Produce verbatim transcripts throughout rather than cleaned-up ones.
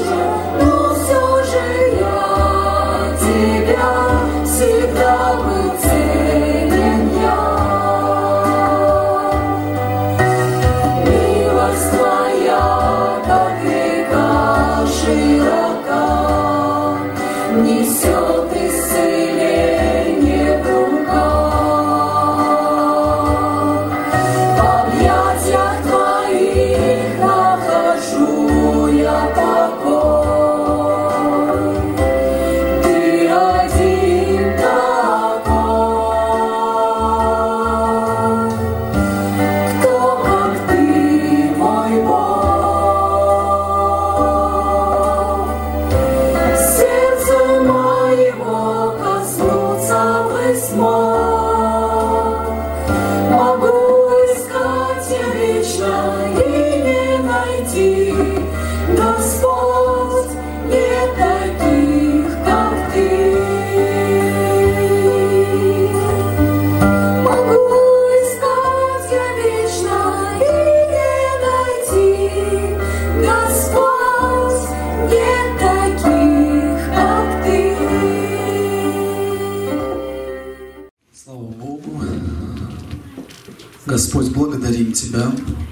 Господь, благодарим Тебя.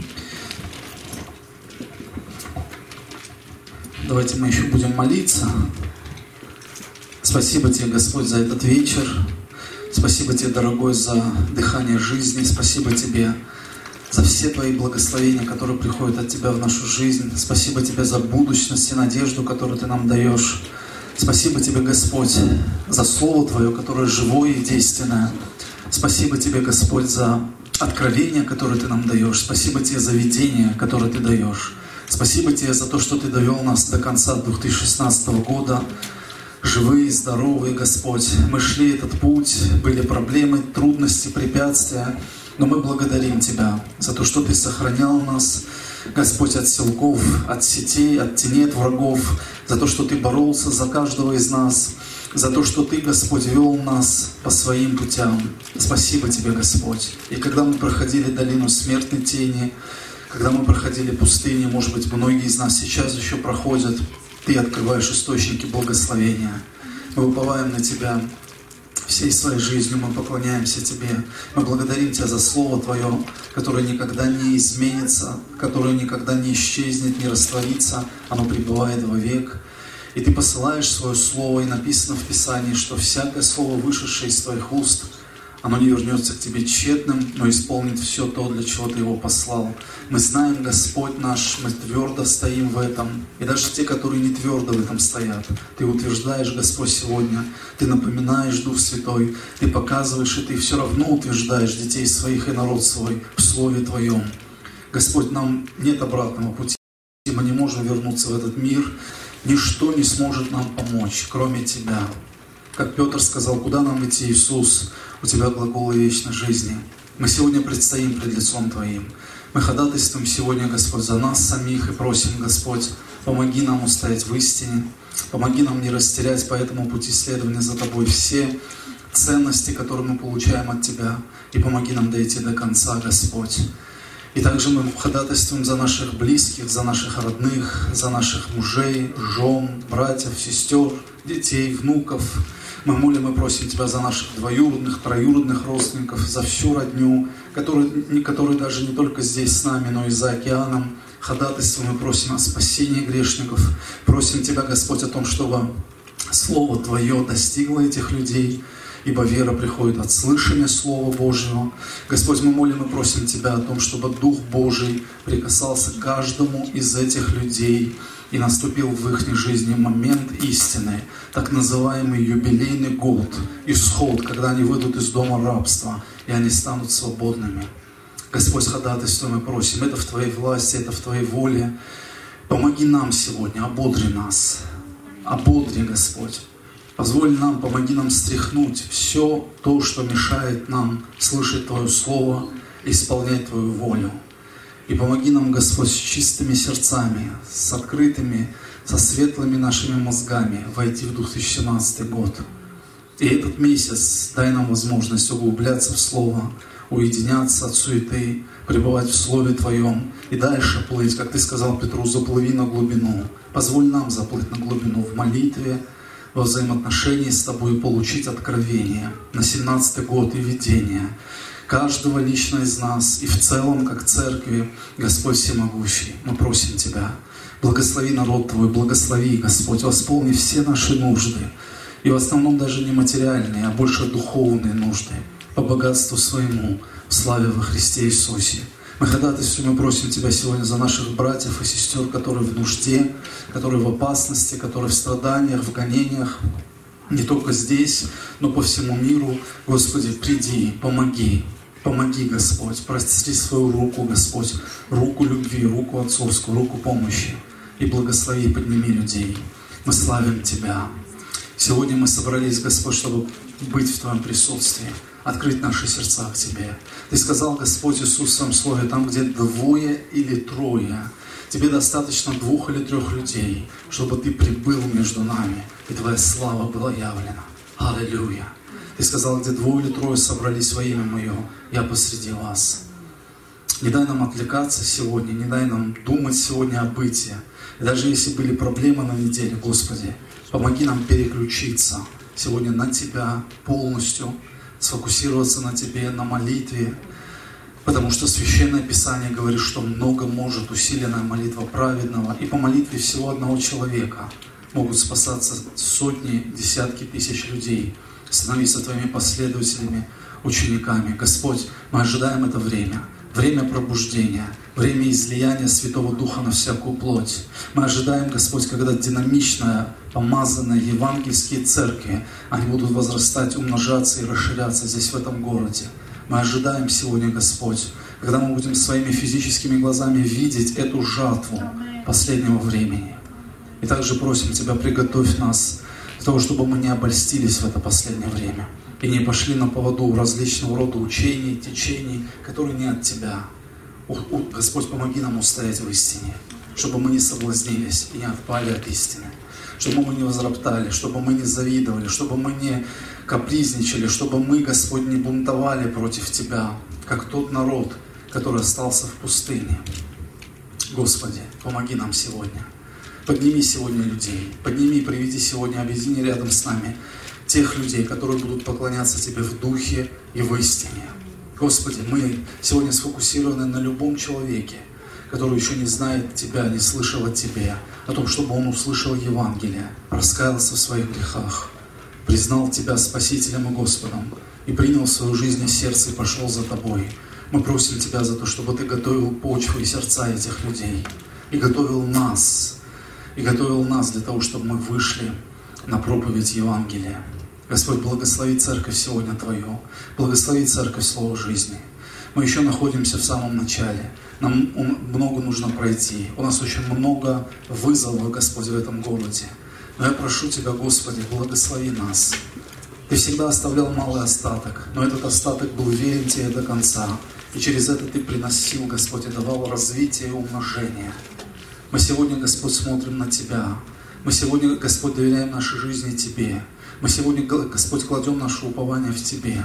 Давайте мы еще будем молиться. Спасибо Тебе, Господь, за этот вечер. Спасибо Тебе, дорогой, за дыхание жизни. Спасибо Тебе за все Твои благословения, которые приходят от Тебя в нашу жизнь. Спасибо Тебе за будущность и надежду, которую Ты нам даешь. Спасибо Тебе, Господь, за Слово Твое, которое живое и действенное. Спасибо Тебе, Господь, за откровение, которое Ты нам даешь. Спасибо Тебе за видение, которое Ты даешь. Спасибо Тебе за то, что Ты довел нас до конца две тысячи шестнадцатого года. Живые, здоровые, Господь. Мы шли этот путь, были проблемы, трудности, препятствия. Но мы благодарим Тебя за то, что Ты сохранял нас, Господь, от силков, от сетей, от теней, от врагов. За то, что Ты боролся за каждого из нас. За то, что Ты, Господь, вел нас по своим путям. Спасибо Тебе, Господь. И когда мы проходили долину смертной тени, когда мы проходили пустыни, может быть, многие из нас сейчас еще проходят, Ты открываешь источники благословения. Мы уповаем на Тебя всей своей жизнью, мы поклоняемся Тебе. Мы благодарим Тебя за Слово Твое, которое никогда не изменится, которое никогда не исчезнет, не растворится. Оно пребывает вовек. И Ты посылаешь Свое Слово, и написано в Писании, что всякое Слово, вышедшее из Твоих уст, оно не вернется к Тебе тщетным, но исполнит все то, для чего Ты его послал. Мы знаем, Господь наш, мы твердо стоим в этом. И даже те, которые не твердо в этом стоят, Ты утверждаешь, Господь, сегодня. Ты напоминаешь, Дух Святой, Ты показываешь, и Ты все равно утверждаешь детей своих и народ свой в Слове Твоем. Господь, нам нет обратного пути. Мы не можем вернуться в этот мир. Ничто не сможет нам помочь, кроме Тебя. Как Петр сказал, куда нам идти, Иисус? У Тебя глаголы вечной жизни. Мы сегодня предстоим пред лицом Твоим. Мы ходатайствуем сегодня, Господь, за нас самих и просим, Господь, помоги нам устоять в истине, помоги нам не растерять по этому пути следования за Тобой все ценности, которые мы получаем от Тебя, и помоги нам дойти до конца, Господь. И также мы ходатайствуем за наших близких, за наших родных, за наших мужей, жен, братьев, сестер, детей, внуков. Мы молим и просим Тебя за наших двоюродных, троюродных родственников, за всю родню, которые, которые даже не только здесь с нами, но и за океаном. Ходатайствуем и просим о спасении грешников. Просим Тебя, Господь, о том, чтобы Слово Твое достигло этих людей, ибо вера приходит от слышания Слова Божьего. Господь, мы молим и просим Тебя о том, чтобы Дух Божий прикасался к каждому из этих людей, и наступил в их жизни момент истины, так называемый юбилейный год, исход, когда они выйдут из дома рабства, и они станут свободными. Господь, ходатайствуем и просим, это в Твоей власти, это в Твоей воле. Помоги нам сегодня, ободри нас, ободри, Господь. Позволь нам, помоги нам стряхнуть все то, что мешает нам слышать Твое Слово, исполнять Твою волю. И помоги нам, Господь, с чистыми сердцами, с открытыми, со светлыми нашими мозгами войти в две тысячи семнадцатый год. И этот месяц дай нам возможность углубляться в Слово, уединяться от суеты, пребывать в Слове Твоем и дальше плыть, как Ты сказал Петру, заплыви на глубину. Позволь нам заплыть на глубину в молитве, во взаимоотношении с Тобой, получить откровение на семнадцатый год и видение каждого лично из нас и в целом, как церкви, Господь Всемогущий. Мы просим Тебя, благослови народ Твой, благослови, Господь, восполни все наши нужды, и в основном даже не материальные, а больше духовные нужды, по богатству своему, в славе во Христе Иисусе. Мы ходатайствуем и просим Тебя сегодня за наших братьев и сестер, которые в нужде, которые в опасности, которые в страданиях, в гонениях, не только здесь, но по всему миру. Господи, приди, помоги, помоги, Господь, простри свою руку, Господь, руку любви, руку отцовскую, руку помощи, и благослови, и подними людей. Мы славим Тебя. Сегодня мы собрались, Господь, чтобы быть в Твоем присутствии, открыть наши сердца к Тебе. Ты сказал, Господь Иисус, в Своем Слове, там, где двое или трое, Тебе достаточно двух или трех людей, чтобы Ты прибыл между нами, и Твоя слава была явлена. Аллилуйя! Ты сказал, где двое или трое собрались во имя Мое, Я посреди вас. Не дай нам отвлекаться сегодня, не дай нам думать сегодня о бытии. И даже если были проблемы на неделе, Господи, помоги нам переключиться сегодня на Тебя полностью, сфокусироваться на Тебе, на молитве, потому что Священное Писание говорит, что много может усиленная молитва праведного, и по молитве всего одного человека могут спасаться сотни, десятки тысяч людей, становиться Твоими последователями, учениками. Господь, мы ожидаем это время, время пробуждения, время излияния Святого Духа на всякую плоть. Мы ожидаем, Господь, когда динамичная, помазанные евангельские церкви, они будут возрастать, умножаться и расширяться здесь, в этом городе. Мы ожидаем сегодня, Господь, когда мы будем своими физическими глазами видеть эту жатву последнего времени. И также просим Тебя, приготовь нас для того, чтобы мы не обольстились в это последнее время и не пошли на поводу различного рода учений, течений, которые не от Тебя. Господь, помоги нам устоять в истине, чтобы мы не соблазнились и не отпали от истины, чтобы мы не возроптали, чтобы мы не завидовали, чтобы мы не капризничали, чтобы мы, Господь, не бунтовали против Тебя, как тот народ, который остался в пустыне. Господи, помоги нам сегодня. Подними сегодня людей, подними и приведи сегодня, объедини рядом с нами тех людей, которые будут поклоняться Тебе в духе и в истине. Господи, мы сегодня сфокусированы на любом человеке, который еще не знает Тебя, не слышал о Тебе, о том, чтобы он услышал Евангелие, раскаялся в своих грехах, признал Тебя Спасителем и Господом и принял свою жизнь и сердце и пошел за Тобой. Мы просим Тебя за то, чтобы Ты готовил почву и сердца этих людей, и готовил нас, и готовил нас для того, чтобы мы вышли на проповедь Евангелия. Господь, благослови церковь сегодня Твою, благослови церковь Слова жизни. Мы еще находимся в самом начале, нам много нужно пройти, у нас очень много вызовов, Господь, в этом городе. Но я прошу Тебя, Господи, благослови нас. Ты всегда оставлял малый остаток, но этот остаток был верен Тебе до конца. И через это Ты приносил, Господь, и давал развитие и умножение. Мы сегодня, Господь, смотрим на Тебя. Мы сегодня, Господь, доверяем нашей жизни Тебе. Мы сегодня, Господь, кладем наше упование в Тебе.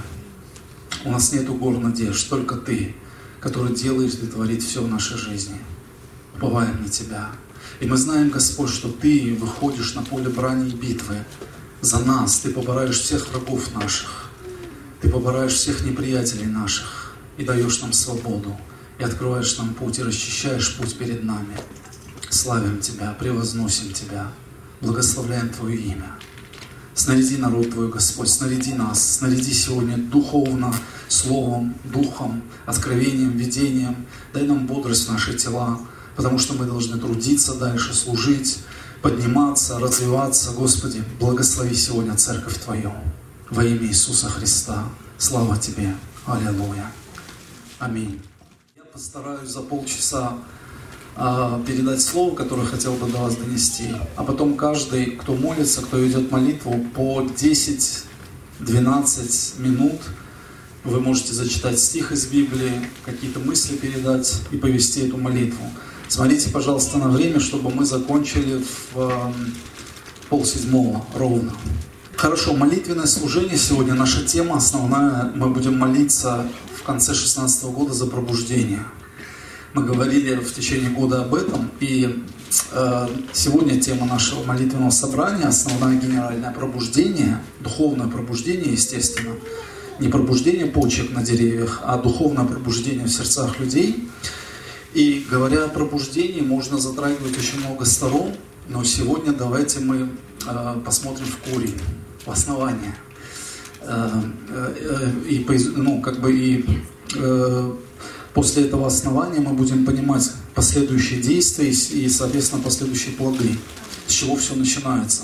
У нас нету гор надежд, только Ты, который делаешь и творит все в нашей жизни. Уповаем на Тебя. И мы знаем, Господь, что Ты выходишь на поле брани и битвы за нас. Ты побораешь всех врагов наших. Ты побораешь всех неприятелей наших и даешь нам свободу. И открываешь нам путь, и расчищаешь путь перед нами. Славим Тебя, превозносим Тебя, благословляем Твое имя. Снаряди народ Твой, Господь, снаряди нас, снаряди сегодня духовно, словом, духом, откровением, видением. Дай нам бодрость в наши тела, потому что мы должны трудиться дальше, служить, подниматься, развиваться. Господи, благослови сегодня церковь Твою во имя Иисуса Христа. Слава Тебе. Аллилуйя. Аминь. Я постараюсь за полчаса передать слово, которое хотел бы до вас донести, а потом каждый, кто молится, кто ведет молитву, по десять-двенадцать минут вы можете зачитать стих из Библии, какие-то мысли передать и повести эту молитву. Смотрите, пожалуйста, на время, чтобы мы закончили в полседьмого ровно. Хорошо, молитвенное служение сегодня, наша тема основная, мы будем молиться в конце шестнадцатого года за пробуждение. Мы говорили в течение года об этом, и э, сегодня тема нашего молитвенного собрания, основное генеральное пробуждение, духовное пробуждение, естественно, не пробуждение почек на деревьях, а духовное пробуждение в сердцах людей. И говоря о пробуждении, можно затрагивать очень много сторон, но сегодня давайте мы э, посмотрим в корень, в основание. Э, э, и, ну, как бы и э, после этого основания мы будем понимать последующие действия и, соответственно, последующие плоды, с чего все начинается.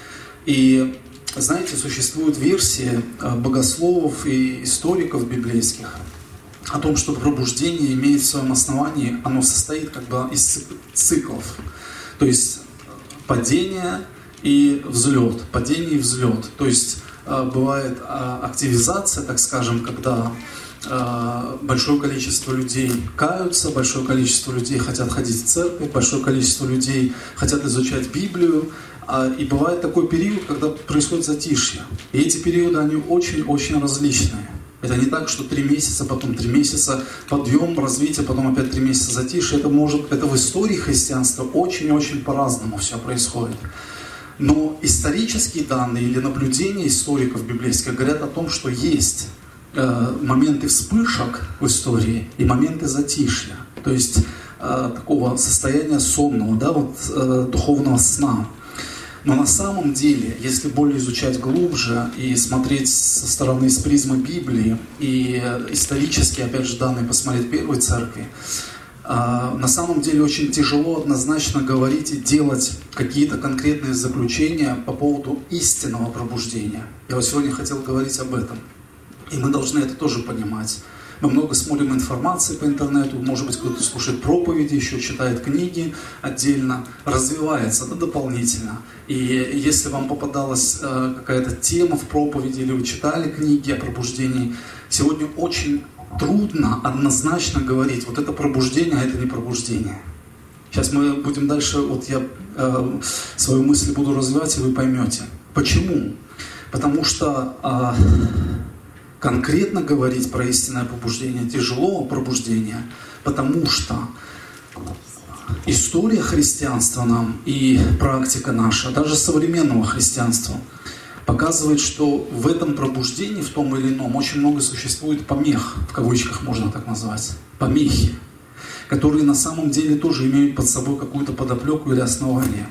И, знаете, существуют версии богословов и историков библейских о том, что пробуждение имеет в своем основании, оно состоит как бы из циклов. То есть падение и взлет, падение и взлет. То есть бывает активизация, так скажем, когда большое количество людей каются, большое количество людей хотят ходить в церковь, большое количество людей хотят изучать Библию. И бывает такой период, когда происходит затишье. И эти периоды, они очень-очень различные. Это не так, что три месяца, потом три месяца подъем, развитие, потом опять три месяца затишье. Это может, это в истории христианства очень-очень по-разному все происходит. Но исторические данные или наблюдения историков библейских говорят о том, что есть э, моменты вспышек в истории и моменты затишья. То есть э, такого состояния сонного, да, вот, э, духовного сна. Но на самом деле, если более изучать глубже и смотреть со стороны, с призмы Библии и исторически, опять же, данные посмотреть Первой Церкви, на самом деле очень тяжело однозначно говорить и делать какие-то конкретные заключения по поводу истинного пробуждения. Я вот сегодня хотел говорить об этом. И мы должны это тоже понимать. Мы много смотрим информации по интернету, может быть, кто-то слушает проповеди, еще читает книги отдельно, развивается, да, дополнительно. И если вам попадалась э, какая-то тема в проповеди, или вы читали книги о пробуждении, сегодня очень трудно однозначно говорить, вот это пробуждение, а это не пробуждение. Сейчас мы будем дальше, вот я э, свою мысль буду развивать, и вы поймете. Почему? Потому что э, конкретно говорить про истинное пробуждение тяжело, пробуждение, потому что история христианства нам и практика наша, даже современного христианства, показывает, что в этом пробуждении, в том или ином, очень много существует помех, в кавычках можно так назвать, помехи, которые на самом деле тоже имеют под собой какую-то подоплеку или основание.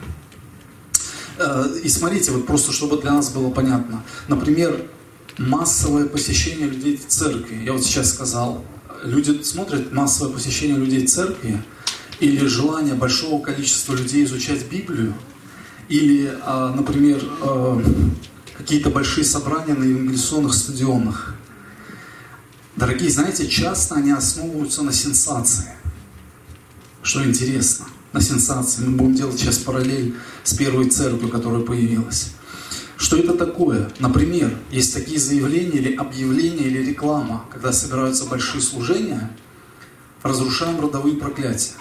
И смотрите, вот просто чтобы для нас было понятно, например, массовое посещение людей в церкви. Я вот сейчас сказал, люди смотрят массовое посещение людей в церкви или желание большого количества людей изучать Библию, или, например, какие-то большие собрания на евангелизационных стадионах. Дорогие, знаете, часто они основываются на сенсации. Что интересно, на сенсации. Мы будем делать сейчас параллель с первой церковью, которая появилась. Что это такое? Например, есть такие заявления или объявления или реклама, когда собираются большие служения, разрушаем родовые проклятия.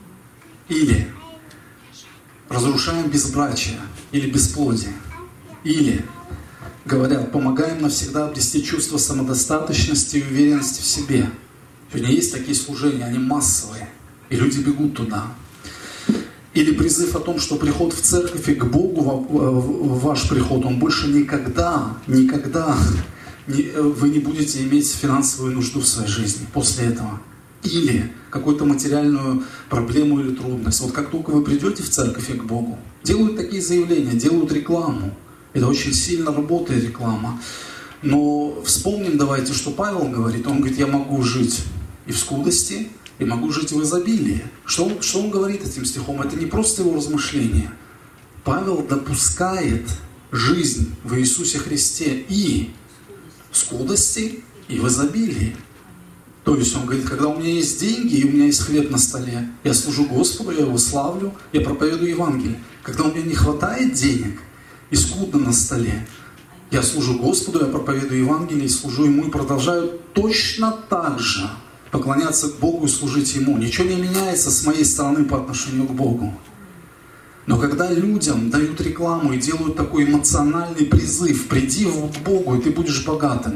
Или разрушаем безбрачие или бесплодие. Или говорят, помогаем навсегда обрести чувство самодостаточности и уверенности в себе. Сегодня есть такие служения, они массовые, и люди бегут туда. Или призыв о том, что приход в церковь и к Богу, ваш приход, он больше никогда, никогда не, вы не будете иметь финансовую нужду в своей жизни после этого. Или какую-то материальную проблему или трудность. Вот как только вы придете в церковь и к Богу, делают такие заявления, делают рекламу. Это очень сильно работает реклама. Но вспомним давайте, что Павел говорит. Он говорит, я могу жить и в скудости, и могу жить в изобилии. Что он, что он говорит этим стихом? Это не просто его размышление. Павел допускает жизнь в Иисусе Христе и в скудости, и в изобилии. То есть он говорит, когда у меня есть деньги, и у меня есть хлеб на столе, я служу Господу, я его славлю, я проповедую Евангелие. Когда у меня не хватает денег, и скудно на столе, я служу Господу, я проповедую Евангелие, и служу Ему, и продолжаю точно так же поклоняться Богу и служить Ему. Ничего не меняется с моей стороны по отношению к Богу. Но когда людям дают рекламу и делают такой эмоциональный призыв, приди к Богу, и ты будешь богатым.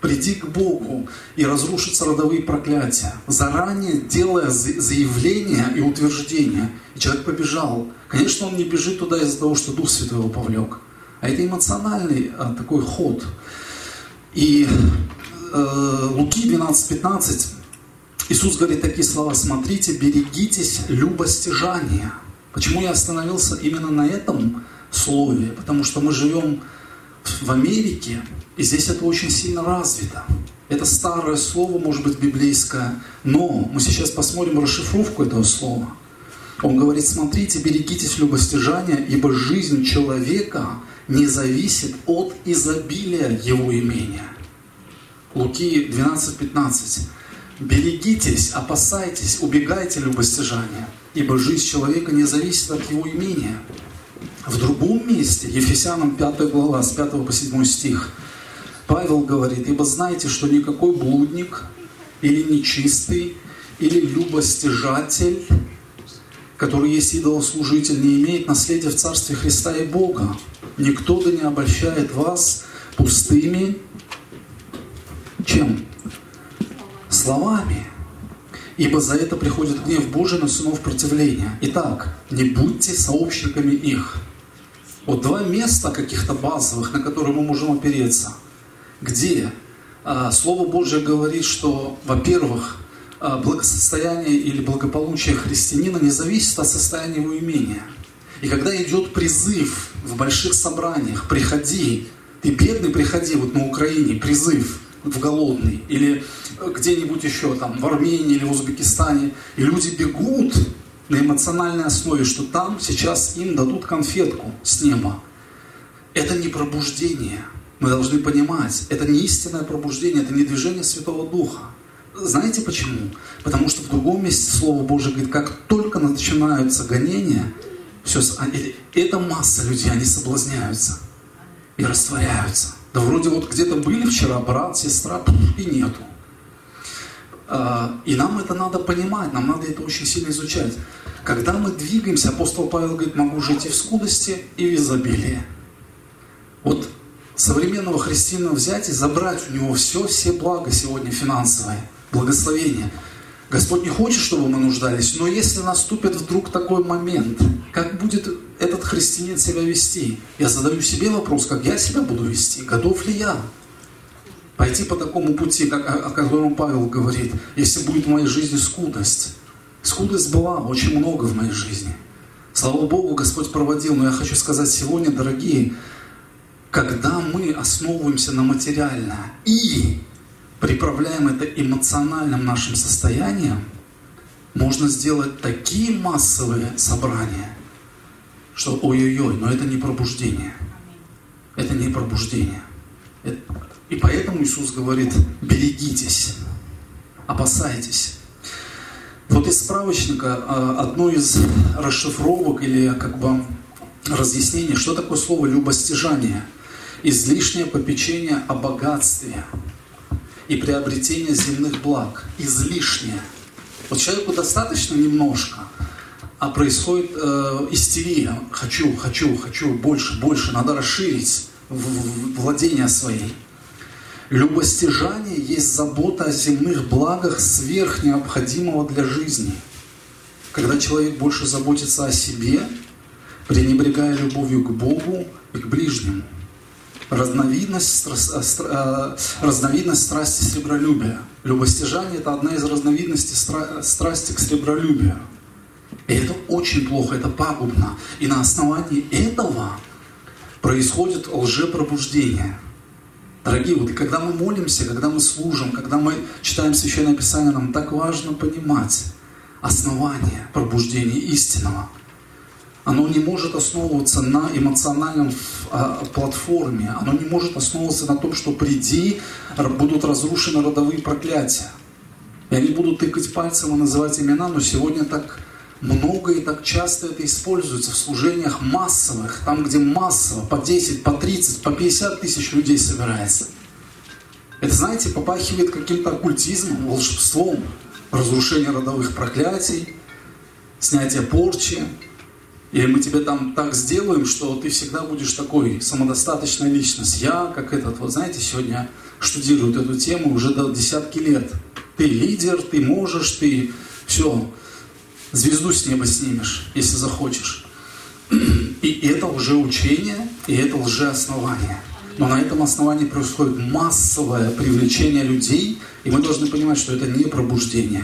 приди к Богу, и разрушатся родовые проклятия. Заранее делая заявление и утверждение. И человек побежал. Конечно, он не бежит туда из-за того, что Дух Святой его повлек. А это эмоциональный а, такой ход. И э, Луки двенадцать пятнадцать Иисус говорит такие слова: смотрите, берегитесь любостяжания. Почему я остановился именно на этом слове? Потому что мы живем в Америке, и здесь это очень сильно развито. Это старое слово, может быть, библейское, но мы сейчас посмотрим расшифровку этого слова. Он говорит: смотрите, берегитесь любостяжания, ибо жизнь человека не зависит от изобилия его имения. Луки двенадцать пятнадцать. Берегитесь, опасайтесь, убегайте любостяжания, ибо жизнь человека не зависит от его имения. В другом месте, Ефесянам пятая глава, с пятого по седьмой стих, Павел говорит: ибо знайте, что никакой блудник, или нечистый, или любостяжатель, который есть идолослужитель, не имеет наследия в Царстве Христа и Бога. Никто да не обольщает вас пустыми, чем? Словами. Ибо за это приходит гнев Божий на сынов противления. Итак, не будьте сообщниками их. Вот два места каких-то базовых, на которые мы можем опереться. Где а, Слово Божие говорит, что, во-первых, а, благосостояние или благополучие христианина не зависит от состояния его имения. И когда идет призыв в больших собраниях: приходи, ты бедный, приходи, вот на Украине призыв в голодный, или где-нибудь еще там в Армении или в Узбекистане, и люди бегут на эмоциональной основе, что там сейчас им дадут конфетку с неба. Это не пробуждение. Мы должны понимать, это не истинное пробуждение, это не движение Святого Духа. Знаете почему? Потому что в другом месте Слово Божие говорит: как только начинаются гонения, все, эта масса людей, они соблазняются и растворяются. Да вроде вот где-то были вчера брат, сестра, и нету. И нам это надо понимать, нам надо это очень сильно изучать. Когда мы двигаемся, апостол Павел говорит: могу жить и в скудости, и в изобилии. Вот современного христианина взять и забрать у него все, все блага сегодня финансовые, благословения. Господь не хочет, чтобы мы нуждались, но если наступит вдруг такой момент, как будет этот христианин себя вести? Я задаю себе вопрос, как я себя буду вести, готов ли я пойти по такому пути, как, о котором Павел говорит: если будет в моей жизни скудость. Скудость была очень много в моей жизни. Слава Богу, Господь проводил, но я хочу сказать сегодня, дорогие, когда мы основываемся на материальное и приправляем это эмоциональным нашим состоянием, можно сделать такие массовые собрания, что ой-ой-ой, но это не пробуждение. Это не пробуждение. И поэтому Иисус говорит: берегитесь, опасайтесь. Вот из справочника одно из расшифровок или как бы разъяснений, что такое слово любостяжание. Излишнее попечение о богатстве и приобретение земных благ. Излишнее. Вот человеку достаточно немножко, а происходит э, истерия. Хочу, хочу, хочу, больше, больше. Надо расширить владения свои. Любостяжание есть забота о земных благах сверх необходимого для жизни. Когда человек больше заботится о себе, пренебрегая любовью к Богу и к ближнему. Разновидность, разновидность страсти сребролюбия. Любостяжание – это одна из разновидностей стра- страсти к сребролюбию. И это очень плохо, это пагубно. И на основании этого происходит лжепробуждение. Дорогие, вот когда мы молимся, когда мы служим, когда мы читаем Священное Писание, нам так важно понимать основание пробуждения истинного. Оно не может основываться на эмоциональном а, платформе. Оно не может основываться на том, что приди, будут разрушены родовые проклятия. Я не буду тыкать пальцем и называть имена, но сегодня так много и так часто это используется в служениях массовых, там, где массово, по десять, по тридцать, по пятьдесят тысяч людей собирается. Это, знаете, попахивает каким-то оккультизмом, волшебством, разрушение родовых проклятий, снятие порчи. Или мы тебе там так сделаем, что ты всегда будешь такой самодостаточная личность. Я, как этот, вот знаете, сегодня штудируют эту тему уже до десятки лет. Ты лидер, ты можешь, ты все, звезду с неба снимешь, если захочешь. И это лжеучение, и это лжеоснование. Но на этом основании происходит массовое привлечение людей, и мы должны понимать, что это не пробуждение.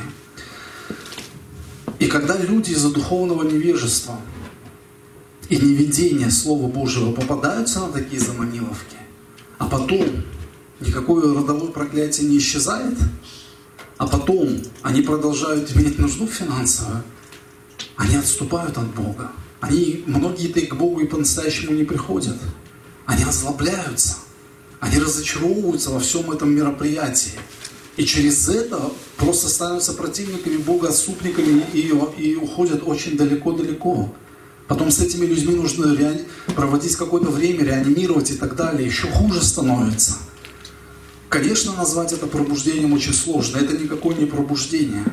И когда люди из-за духовного невежества и неведения Слова Божьего попадаются на такие заманиловки, а потом никакое родовое проклятие не исчезает, а потом они продолжают иметь нужду финансовую, они отступают от Бога. Они, многие-то и к Богу и по-настоящему не приходят. Они озлобляются, они разочаровываются во всем этом мероприятии. И через это просто становятся противниками Бога, отступниками и, и уходят очень далеко-далеко. Потом с этими людьми нужно реани... проводить какое-то время, реанимировать и так далее. Еще хуже становится. Конечно, назвать это пробуждением очень сложно. Это никакое не пробуждение.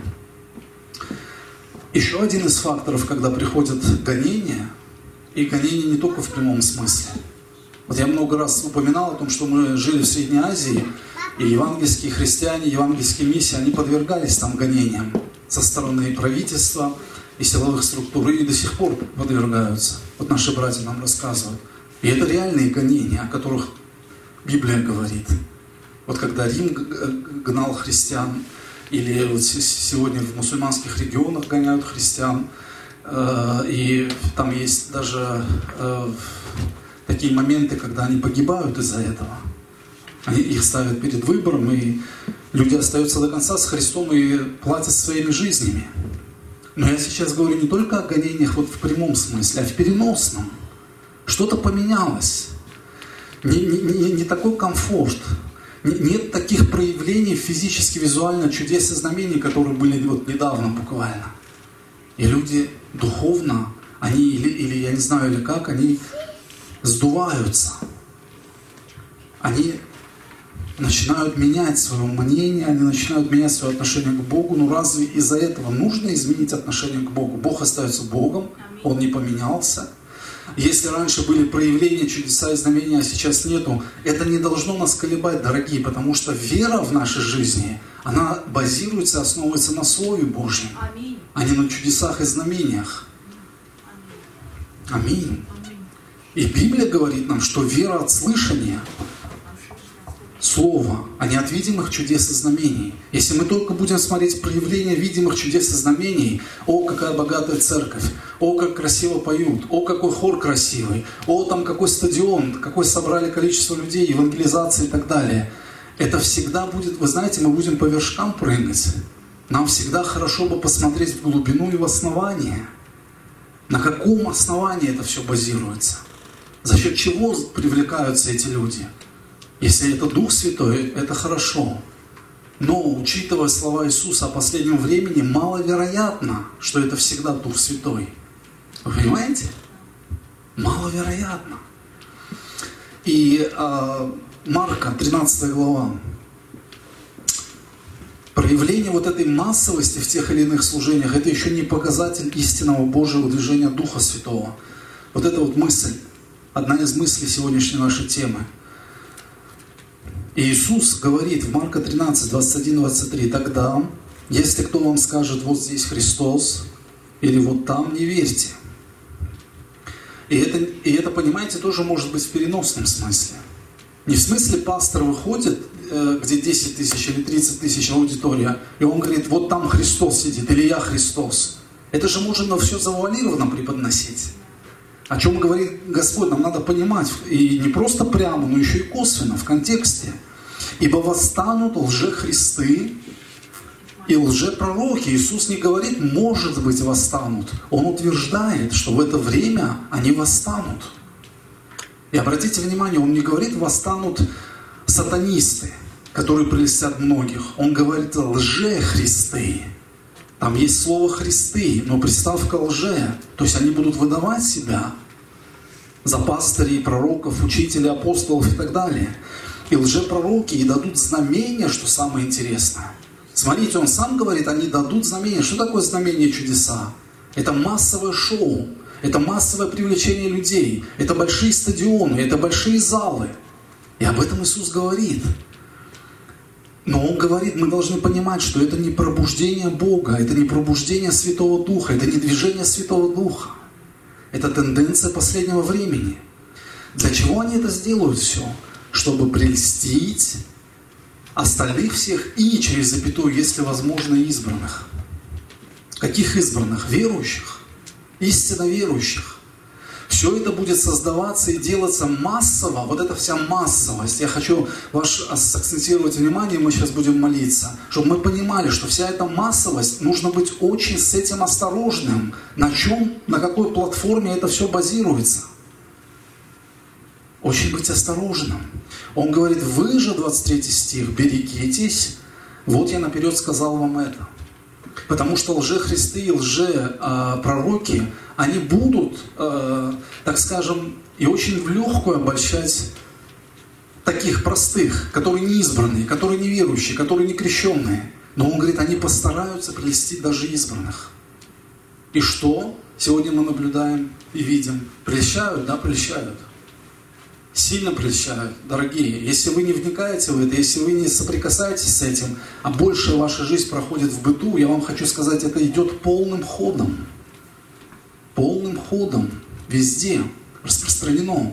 Еще один из факторов, когда приходят гонения, и гонения не только в прямом смысле. Вот я много раз упоминал о том, что мы жили в Средней Азии, и евангельские христиане, евангельские миссии, они подвергались там гонениям со стороны правительства и силовых структур, и до сих пор подвергаются. Вот наши братья нам рассказывают. И это реальные гонения, о которых Библия говорит. Вот когда Рим гнал христиан, или вот сегодня в мусульманских регионах гоняют христиан, и там есть даже такие моменты, когда они погибают из-за этого. Они их ставят перед выбором, и люди остаются до конца с Христом и платят своими жизнями. Но я сейчас говорю не только о гонениях вот в прямом смысле, а в переносном. Что-то поменялось. Не, не, не такой комфорт. Нет таких проявлений физически, визуально, чудес и знамений, которые были вот недавно буквально. И люди духовно, они или, или я не знаю, или как, они сдуваются. Они начинают менять свое мнение, они начинают менять свое отношение к Богу. Но разве из-за этого нужно изменить отношение к Богу? Бог остается Богом, Он не поменялся. Если раньше были проявления, чудеса и знамения, а сейчас нету, это не должно нас колебать, дорогие, потому что вера в нашей жизни, она базируется, основывается на Слове Божьем, Аминь. А не на чудесах и знамениях. Аминь. И Библия говорит нам, что вера от слышания Слова, а не от видимых чудес и знамений. Если мы только будем смотреть проявления видимых чудес и знамений, о, какая богатая церковь, о, как красиво поют, о, какой хор красивый, о, там какой стадион, какое собрали количество людей, евангелизации и так далее. Это всегда будет, вы знаете, мы будем по вершкам прыгать. Нам всегда хорошо бы посмотреть в глубину и в основание. На каком основании это все базируется? За счет чего привлекаются эти люди? Если это Дух Святой, это хорошо. Но, учитывая слова Иисуса о последнем времени, маловероятно, что это всегда Дух Святой. Вы понимаете? Маловероятно. И э, Марка, тринадцатая глава. Проявление вот этой массовости в тех или иных служениях, это еще не показатель истинного Божьего движения Духа Святого. Вот эта вот мысль, одна из мыслей сегодняшней нашей темы. И Иисус говорит в Марка тринадцать, двадцать один двадцать три: «Тогда, если кто вам скажет, вот здесь Христос, или вот там, не верьте». И это, и это, понимаете, тоже может быть в переносном смысле. Не в смысле пастор выходит, где десять тысяч или тридцать тысяч аудитория, и он говорит, вот там Христос сидит, или я Христос. Это же можно все завуалированно преподносить. О чем говорит Господь, нам надо понимать, и не просто прямо, но еще и косвенно, в контексте. «Ибо восстанут лжехристы и лжепророки». Иисус не говорит, может быть, восстанут. Он утверждает, что в это время они восстанут. И обратите внимание, Он не говорит, восстанут сатанисты, которые прельстят многих. Он говорит, лжехристы. Там есть слово «христы», но приставка «лже». То есть они будут выдавать себя за пастырей, пророков, учителей, апостолов и так далее. И лжепророки и дадут знамения, что самое интересное. Смотрите, он сам говорит, они дадут знамения. Что такое знамения, чудеса? Это массовое шоу. это массовое привлечение людей, это большие стадионы, это большие залы. И об этом Иисус говорит. Но Он говорит, мы должны понимать, что это не пробуждение Бога, это не пробуждение Святого Духа, это не движение Святого Духа. Это тенденция последнего времени. Для чего они это сделают все? Чтобы прельстить остальных всех и через запятую, если возможно, избранных. Каких избранных? Верующих. Истинно верующих. Все это будет создаваться и делаться массово, вот эта вся массовость. Я хочу ваш акцентировать внимание, мы сейчас будем молиться, чтобы мы понимали, что вся эта массовость, нужно быть очень с этим осторожным. На чем, на какой платформе это все базируется. Очень быть осторожным. Он говорит, вы же, двадцать третий стих, берегитесь, вот я наперед сказал вам это. Потому что лжехристы и лжепророки, они будут, э, так скажем, и очень в легкую обольщать таких простых, которые не избранные, которые не верующие, которые не крещенные. Но он говорит, они постараются прельстить даже избранных. И что сегодня мы наблюдаем и видим? Прельщают, да, прельщают. Сильно прельщают, дорогие. Если вы не вникаете в это, если вы не соприкасаетесь с этим, а большая ваша жизнь проходит в быту, я вам хочу сказать, это идет полным ходом. Полным ходом. Везде. Распространено.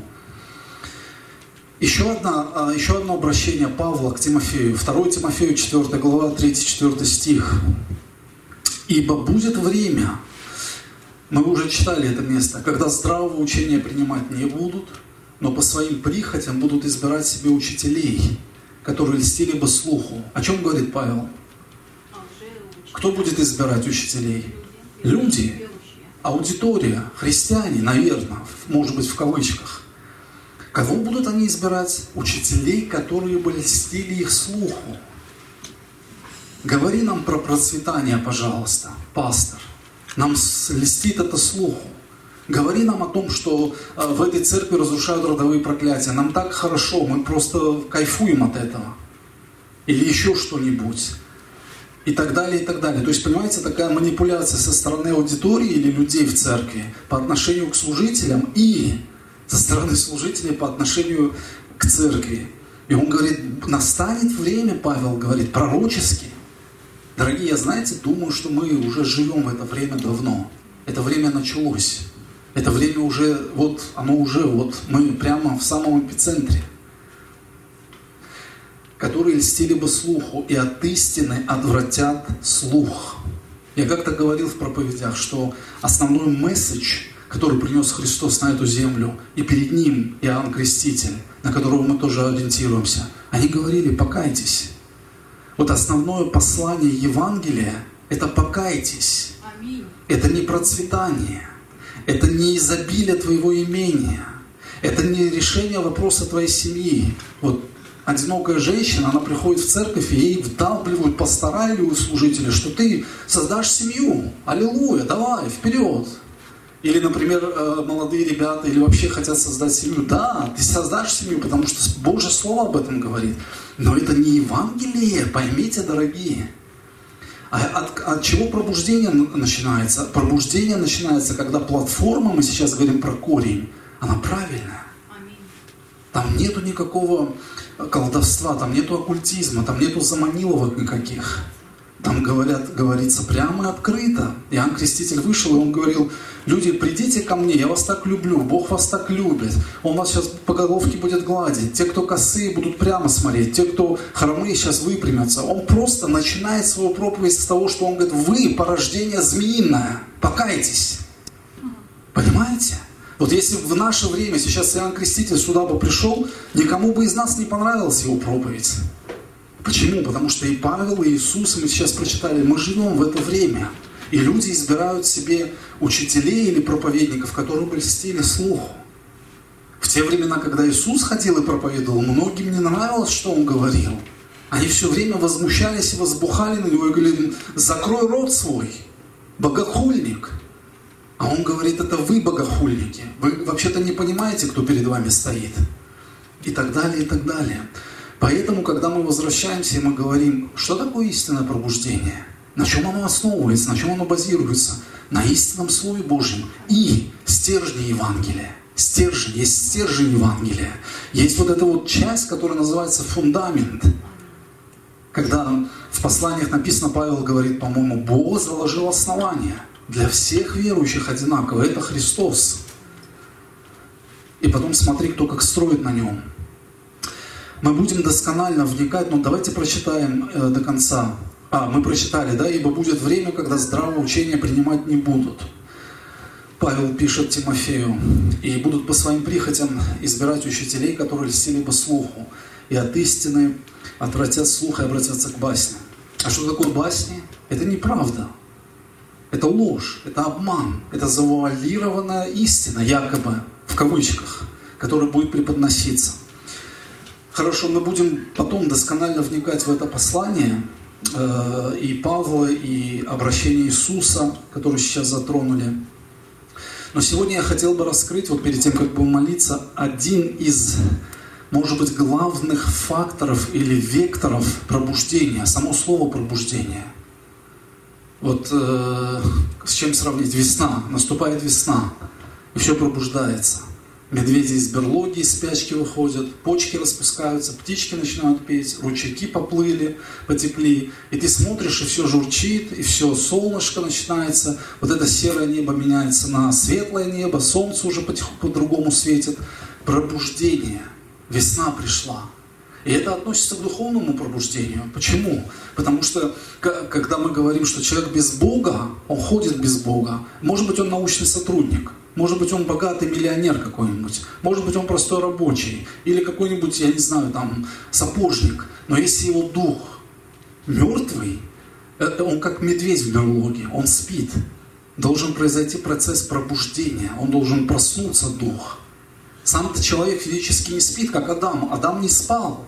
Еще, одна, еще одно обращение Павла к Тимофею. второе Тимофею, четвёртая глава, третий-четвёртый стих. «Ибо будет время», мы уже читали это место, «когда здравого учения принимать не будут, но по своим прихотям будут избирать себе учителей, которые льстили бы слуху». О чем говорит Павел? Кто будет избирать учителей? Люди. Аудитория. Христиане, наверное, может быть в кавычках. Кого будут они избирать? Учителей, которые бы льстили их слуху. Говори нам про процветание, пожалуйста, пастор. Нам льстит это слуху. Говори нам о том, что в этой церкви разрушают родовые проклятия. Нам так хорошо, мы просто кайфуем от этого. Или еще что-нибудь. И так далее, и так далее. То есть, понимаете, такая манипуляция со стороны аудитории или людей в церкви по отношению к служителям и со стороны служителей по отношению к церкви. И он говорит, настанет время, Павел говорит, пророчески. Дорогие, я, знаете, думаю, что мы уже живем в это время давно. Это время началось. Это время уже, вот, оно уже, вот, мы прямо в самом эпицентре. Которые льстили бы слуху и от истины отвратят слух. Я как-то говорил в проповедях, что основной месседж, который принес Христос на эту землю, и перед Ним Иоанн Креститель, на которого мы тоже ориентируемся, они говорили, покайтесь. Вот основное послание Евангелия – это покайтесь. Аминь. Это не процветание. Это не изобилие твоего имения. Это не решение вопроса твоей семьи. Вот одинокая женщина, она приходит в церковь, и ей вдалбливают пастора или служители, что ты создашь семью. Аллилуйя, давай, вперед. Или, например, молодые ребята, или вообще хотят создать семью. Да, ты создашь семью, потому что Божье Слово об этом говорит. Но это не Евангелие, поймите, дорогие. А от, от чего пробуждение начинается? Пробуждение начинается, когда платформа, мы сейчас говорим про корень, она правильная. Там нету никакого колдовства, там нету оккультизма, там нету заманиловок никаких. Там говорят, говорится прямо и открыто. Иоанн Креститель вышел, и он говорил, люди, придите ко мне, я вас так люблю, Бог вас так любит. Он вас сейчас по головке будет гладить. Те, кто косые, будут прямо смотреть. Те, кто хромые, сейчас выпрямятся. Он просто начинает свою проповедь с того, что он говорит, вы порождение змеиное, покайтесь. Понимаете? Вот если в наше время сейчас Иоанн Креститель сюда бы пришел, никому бы из нас не понравилась его проповедь. Почему? Потому что и Павел, и Иисус, мы сейчас прочитали, мы живем в это время. И люди избирают себе учителей или проповедников, которые бы льстили слуху. В те времена, когда Иисус ходил и проповедовал, многим не нравилось, что Он говорил. Они все время возмущались и возбухали на Него и говорили, закрой рот свой, богохульник. А Он говорит, это вы богохульники. Вы вообще-то не понимаете, кто перед вами стоит. И так далее, и так далее. Поэтому, когда мы возвращаемся и мы говорим, что такое истинное пробуждение? На чем оно основывается? На чем оно базируется? на истинном Слове Божьем и стержни Евангелия. Стержень, есть стержень Евангелия. Есть вот эта вот часть, которая называется фундамент. Когда в посланиях написано, Павел говорит, по-моему, Бог заложил основание для всех верующих одинаково. Это Христос. И потом смотри, кто как строит на нем. Мы будем досконально вникать, но давайте прочитаем э, до конца. А, мы прочитали, да? «Ибо будет время, когда здравого учения принимать не будут». Павел пишет Тимофею. «И будут по своим прихотям избирать учителей, которые льстили бы слуху, и от истины отвратят слух и обратятся к басне». А что такое басни? Это неправда. Это ложь, это обман, это завуалированная истина, якобы, в кавычках, которая будет преподноситься. Хорошо, мы будем потом досконально вникать в это послание, э, и Павла, и обращение Иисуса, которое сейчас затронули. Но сегодня я хотел бы раскрыть, вот перед тем, как будем молиться, один из, может быть, главных факторов или векторов пробуждения, само слово пробуждение. Вот э, с чем сравнить? Весна, наступает весна, и все пробуждается. Медведи из берлоги, из спячки выходят, почки распускаются, птички начинают петь, ручейки поплыли, потекли. И ты смотришь, и все журчит, и все, солнышко начинается, вот это серое небо меняется на светлое небо, солнце уже потихоньку по-другому светит. Пробуждение, весна пришла. И это относится к духовному пробуждению. Почему? Потому что, когда мы говорим, что человек без Бога, он ходит без Бога, может быть, он научный сотрудник, может быть, он богатый миллионер какой-нибудь, может быть, он простой рабочий, или какой-нибудь, я не знаю, там, сапожник. Но если его дух мертвый, он как медведь в берлоге, он спит. Должен произойти процесс пробуждения, он должен проснуться, дух. Сам-то человек физически не спит, как Адам. Адам не спал.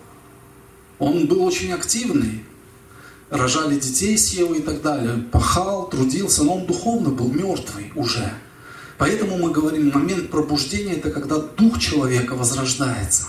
Он был очень активный. Рожали детей с Евой и так далее. Пахал, трудился, но он духовно был мертвый уже. Поэтому мы говорим, момент пробуждения – это когда дух человека возрождается.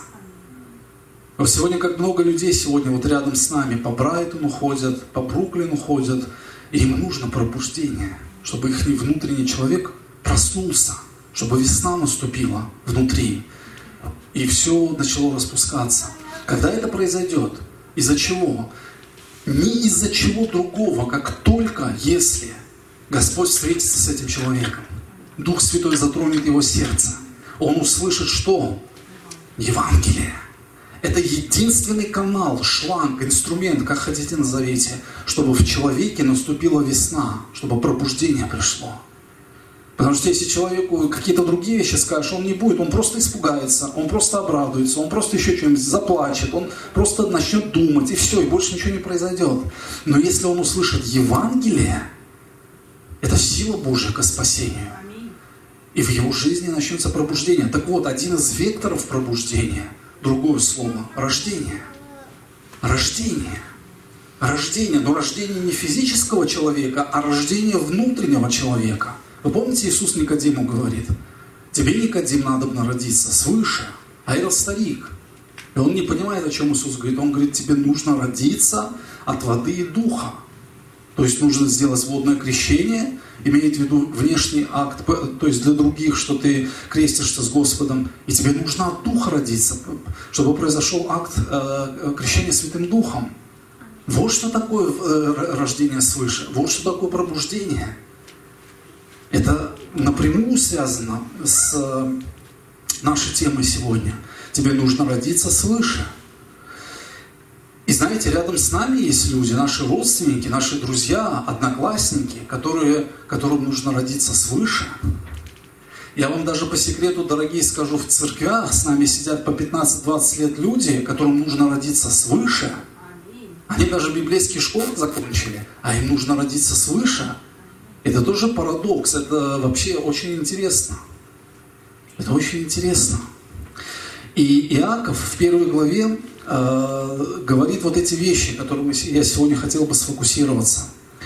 Вот сегодня, как много людей сегодня вот рядом с нами по Брайтону ходят, по Бруклину ходят, и им нужно пробуждение, чтобы их внутренний человек проснулся, чтобы весна наступила внутри, и все начало распускаться. Когда это произойдет? Из-за чего? Не из-за чего другого, как только если Господь встретится с этим человеком. Дух Святой затронет его сердце. Он услышит что? Евангелие. Это единственный канал, шланг, инструмент, как хотите назовите, чтобы в человеке наступила весна, чтобы пробуждение пришло. Потому что если человеку какие-то другие вещи скажешь, он не будет, он просто испугается, он просто обрадуется, он просто еще что-нибудь заплачет, он просто начнет думать, и все, и больше ничего не произойдет. Но если он услышит Евангелие, это сила Божья ко спасению. И в его жизни начнется пробуждение. Так вот, один из векторов пробуждения, другое слово, рождение. Рождение. Рождение, но рождение не физического человека, а рождение внутреннего человека. Вы помните, Иисус Никодиму говорит, тебе, Никодим, надо родиться свыше, а этот старик. И он не понимает, о чем Иисус говорит. Он говорит, тебе нужно родиться от воды и духа. То есть нужно сделать водное крещение, имеет в виду внешний акт, то есть для других, что ты крестишься с Господом, и тебе нужно от духа родиться, чтобы произошел акт э, крещения Святым Духом. Вот что такое э, рождение свыше, вот что такое пробуждение. Это напрямую связано с нашей темой сегодня. Тебе нужно родиться свыше. И знаете, рядом с нами есть люди, наши родственники, наши друзья, одноклассники, которые, которым нужно родиться свыше. Я вам даже по секрету, дорогие, скажу, в церквях с нами сидят по пятнадцать-двадцать лет люди, которым нужно родиться свыше. Они даже библейские школы закончили, а им нужно родиться свыше. Это тоже парадокс, это вообще очень интересно. Это очень интересно. И Иаков в первой главе э, говорит вот эти вещи, которыми я сегодня хотел бы сфокусироваться.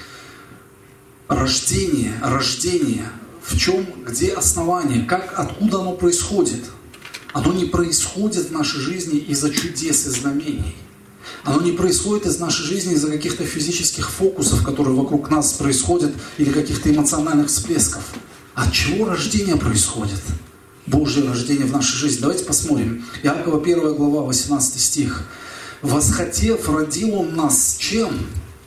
Рождение, рождение, в чем, где основание, как, откуда оно происходит. Оно не происходит в нашей жизни из-за чудес и знамений. Оно не происходит из нашей жизни из-за каких-то физических фокусов, которые вокруг нас происходят, или каких-то эмоциональных всплесков. От чего рождение происходит? Божье рождение в нашей жизни. Давайте посмотрим. Иакова первая глава, восемнадцатый стих. «Восхотев, родил Он нас чем?»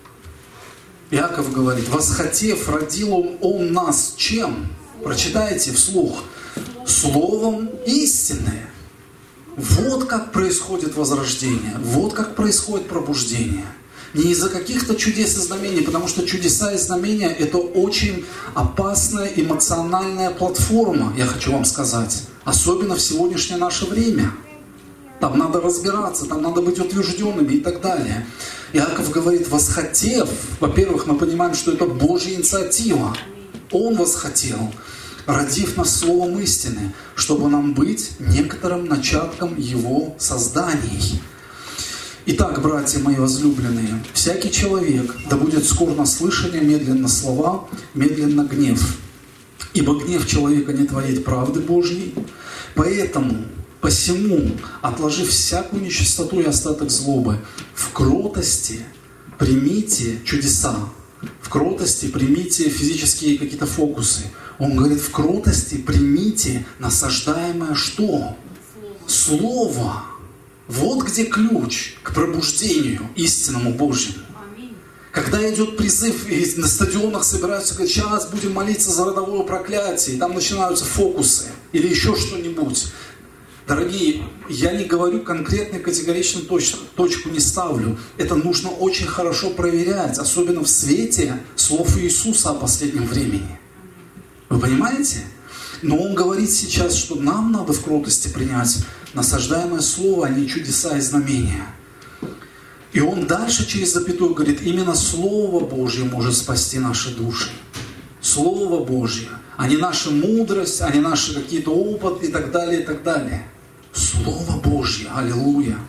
Иаков говорит, «Восхотев, родил Он, он нас чем?» Прочитайте вслух. «Словом истины». Вот как происходит возрождение, вот как происходит пробуждение. Не из-за каких-то чудес и знамений, потому что чудеса и знамения – это очень опасная эмоциональная платформа, я хочу вам сказать. Особенно в сегодняшнее наше время. Там надо разбираться, там надо быть утвержденными и так далее. Иаков говорит, восхотев, во-первых, мы понимаем, что это Божья инициатива. Он восхотел, родив нас словом истины, чтобы нам быть некоторым начатком Его созданий. Итак, братья мои возлюбленные, всякий человек да будет скор на слышание, медленно слова, медленно гнев. Ибо гнев человека не творит правды Божьей, поэтому, посему, отложив всякую нечистоту и остаток злобы, в кротости примите чудеса, в кротости примите физические какие-то фокусы. Он говорит, в кротости примите насаждаемое что? Слово. Вот где ключ к пробуждению истинному Божьему. Когда идет призыв, и на стадионах собираются, говорят, сейчас будем молиться за родовое проклятие, и там начинаются фокусы или еще что-нибудь. Дорогие, я не говорю конкретно, категорично точно, точку не ставлю. Это нужно очень хорошо проверять, особенно в свете слов Иисуса о последнем времени. Вы понимаете? Но Он говорит сейчас, что нам надо в кротости принять насаждаемое слово, а не чудеса и знамения. И Он дальше через запятую говорит, именно Слово Божье может спасти наши души. Слово Божье, а не наша мудрость, а не наши какие-то опыты и так далее, и так далее. Слово Божье, аллилуйя.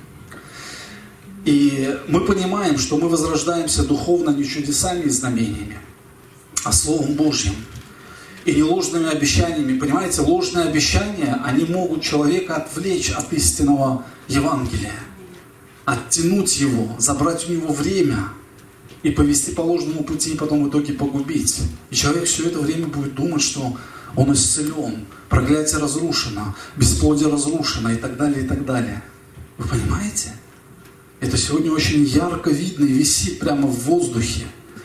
И мы понимаем, что мы возрождаемся духовно не чудесами и знамениями, а Словом Божьим. И не ложными обещаниями. Понимаете, ложные обещания, они могут человека отвлечь от истинного Евангелия. Оттянуть его, забрать у него время и повести по ложному пути, и потом в итоге погубить. И человек все это время будет думать, что он исцелен, проклятие разрушено, бесплодие разрушено и так далее, и так далее. Вы понимаете? Это сегодня очень ярко видно и висит прямо в воздухе.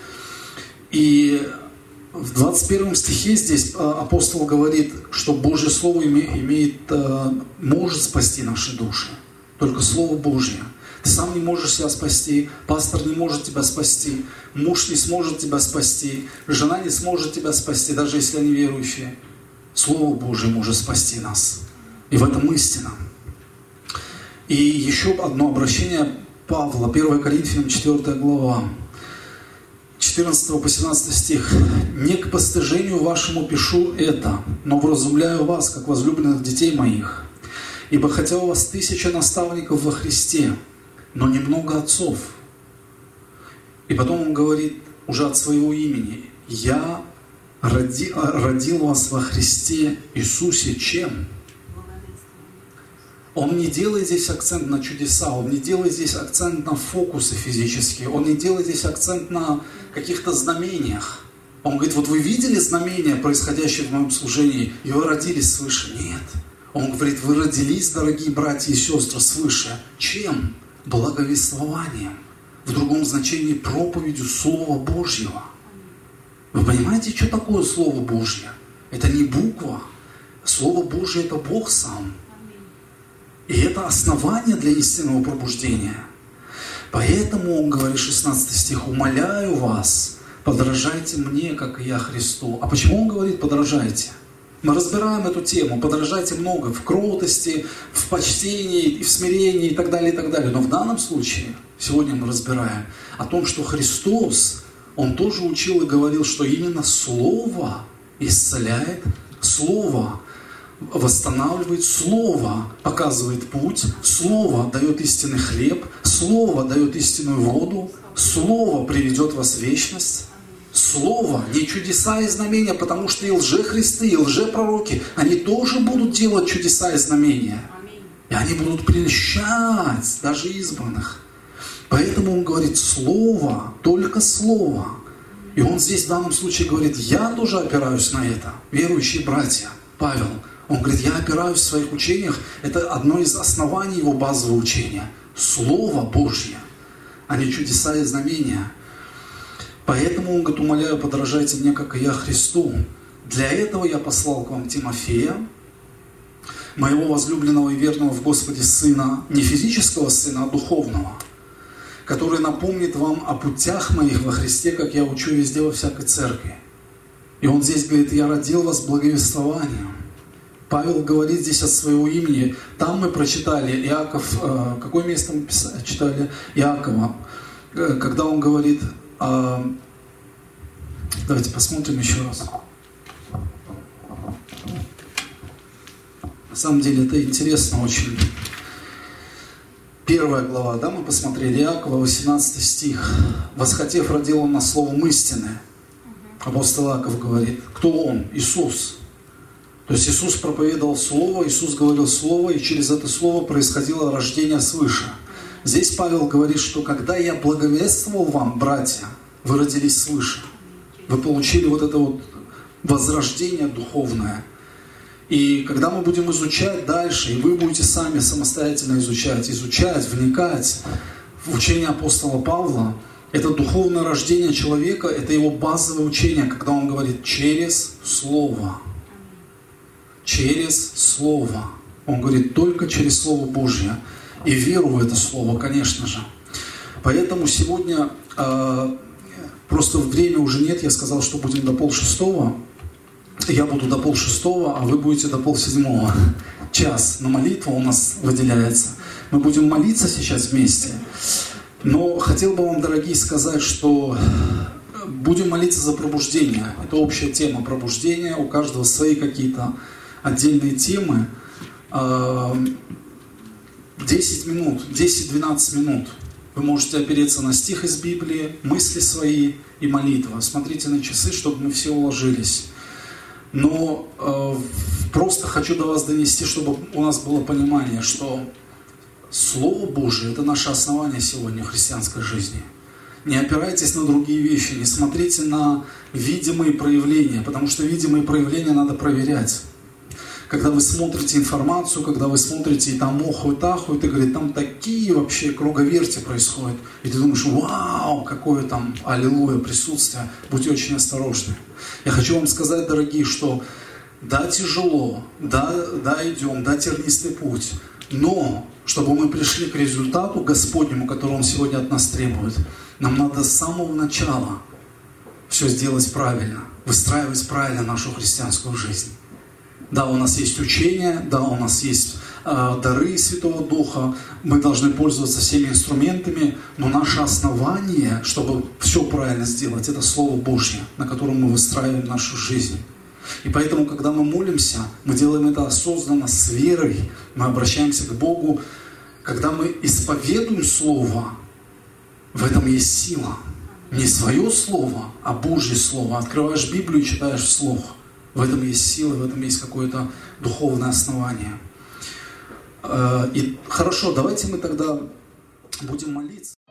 И в двадцать первом стихе здесь апостол говорит, что Божье Слово имеет, может спасти наши души. Только Слово Божье. Ты сам не можешь себя спасти, пастор не может тебя спасти, муж не сможет тебя спасти, жена не сможет тебя спасти, даже если они верующие. Слово Божье может спасти нас. И в этом истина. И еще одно обращение Павла, первое Коринфянам, четвёртая глава. четырнадцатый по семнадцатый стих. «Не к постыжению вашему пишу это, но вразумляю вас, как возлюбленных детей моих. Ибо хотя у вас тысяча наставников во Христе, но немного отцов». И потом он говорит уже от своего имени. «Я роди, родил вас во Христе Иисусе чем?» Он не делает здесь акцент на чудеса, он не делает здесь акцент на фокусы физические, он не делает здесь акцент на каких-то знамениях. Он говорит, вот вы видели знамения, происходящие в моем служении, и вы родились свыше? Нет. Он говорит, вы родились, дорогие братья и сестры, свыше. Чем? Благовествованием. В другом значении проповедью Слова Божьего. Вы понимаете, что такое Слово Божье? Это не буква. Слово Божье – это Бог сам. И это основание для истинного пробуждения. Поэтому он говорит, шестнадцатый стих, «Умоляю вас, подражайте мне, как и я Христу». А почему он говорит «подражайте»? Мы разбираем эту тему, подражайте много, в кротости, в почтении, и в смирении и так далее, и так далее. Но в данном случае, сегодня мы разбираем о том, что Христос, Он тоже учил и говорил, что именно Слово исцеляет, Слово восстанавливает, Слово показывает путь, Слово дает истинный хлеб, Слово дает истинную воду, Слово приведет вас в вечность. Слово, не чудеса и знамения, потому что и лжехристы, и лжепророки, они тоже будут делать чудеса и знамения. И они будут прельщать даже избранных. Поэтому он говорит слово, только слово. И он здесь в данном случае говорит, я тоже опираюсь на это, верующие братья, Павел. Он говорит, я опираюсь в своих учениях, это одно из оснований его базового учения. Слово Божье, а не чудеса и знамения. Поэтому он говорит, умоляю, подражайте мне, как и я Христу. Для этого я послал к вам Тимофея, моего возлюбленного и верного в Господе сына, не физического сына, а духовного, который напомнит вам о путях моих во Христе, как я учу везде во всякой церкви. И он здесь говорит, я родил вас благовествованием. Павел говорит здесь от своего имени. Там мы прочитали Иаков, какое место мы читали? Иакова, когда он говорит, давайте посмотрим еще раз. На самом деле это интересно очень. Первая глава, да, мы посмотрели, Иакова, восемнадцатый стих. «Восхотев, родил он нас словом истины». Апостол Иаков говорит, кто он? Иисус. То есть Иисус проповедовал Слово, Иисус говорил Слово, и через это Слово происходило рождение свыше. Здесь Павел говорит, что когда я благовествовал вам, братья, вы родились свыше. Вы получили вот это вот возрождение духовное. И когда мы будем изучать дальше, и вы будете сами самостоятельно изучать, изучать, вникать в учение апостола Павла, это духовное рождение человека, это его базовое учение, когда он говорит «через Слово». Через Слово. Он говорит только через Слово Божье. И веру в это Слово, конечно же. Поэтому сегодня э, просто время уже нет, я сказал, что будем до полшестого. Я буду до полшестого, а вы будете до полседьмого. Час на молитву у нас выделяется. Мы будем молиться сейчас вместе. Но хотел бы вам, дорогие, сказать, что будем молиться за пробуждение. Это общая тема пробуждения. У каждого свои какие-то отдельные темы. десять минут, десять-двенадцать минут. Вы можете опереться на стих из Библии, мысли свои и молитва. Смотрите на часы, чтобы мы все уложились. Но э, просто хочу до вас донести, чтобы у нас было понимание, что Слово Божие – это наше основание сегодня в христианской жизни. Не опирайтесь на другие вещи, не смотрите на видимые проявления, потому что видимые проявления надо проверять. Когда вы смотрите информацию, когда вы смотрите и там охует, ахует, и говорит, там такие вообще круговерти происходят. И ты думаешь, вау, какое там аллилуйя присутствие. Будьте очень осторожны. Я хочу вам сказать, дорогие, что да, тяжело, да, да, идем, да, тернистый путь. Но, чтобы мы пришли к результату Господнему, который Он сегодня от нас требует, нам надо с самого начала все сделать правильно, выстраивать правильно нашу христианскую жизнь. Да, у нас есть учение, да, у нас есть э, дары Святого Духа, мы должны пользоваться всеми инструментами, но наше основание, чтобы все правильно сделать, это Слово Божье, на котором мы выстраиваем нашу жизнь. И поэтому, когда мы молимся, мы делаем это осознанно, с верой, мы обращаемся к Богу. Когда мы исповедуем Слово, в этом есть сила. Не свое Слово, а Божье Слово. Открываешь Библию и читаешь вслух. В этом есть сила, в этом есть какое-то духовное основание. И хорошо, давайте мы тогда будем молиться.